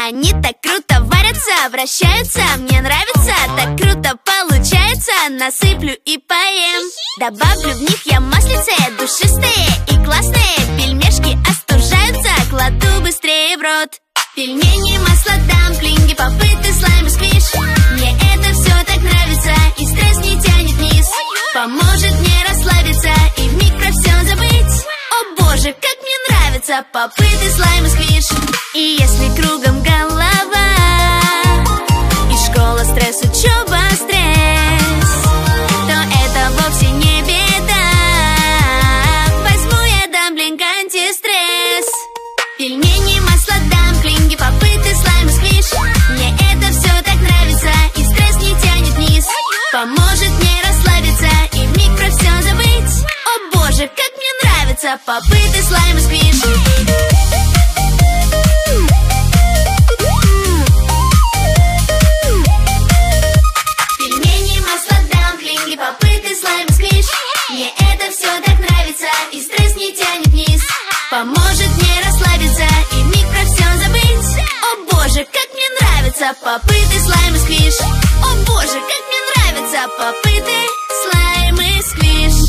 Они так круто варятся, вращаются, мне нравится. Так круто получается, насыплю и поем. Добавлю в них я маслице, душистые и классные. Пельмешки остужаются, кладу быстрее в рот. Пельмени, масло, дамплинги, попыты, слайм и сквиш. Мне это все так нравится, и стресс не тянет вниз. Поможет мне расслабиться и вмиг про все забыть. О боже, как мне нравится попыты, слайм и сквиш. И если кругом голова и школа, стресс, учеба, стресс, то это вовсе не беда. Возьму я дамплинг антистресс. Пельмени, масло, дамплинги, попыты, слайм и сквиш. Мне это все так нравится, и стресс не тянет вниз. Поможет мне расслабиться и вмиг про все забыть. О боже, как мне нравится попыты, слайм и сквиш. Пельмени, масло, дамплинги, попыты, слайм и сквиш. Мне это все так нравится, и стресс не тянет вниз. Поможет мне расслабиться и вмиг про все забыть. О боже, как мне нравится попыты, слайм и сквиш. О боже, как мне нравится попыты, слайм и сквиш.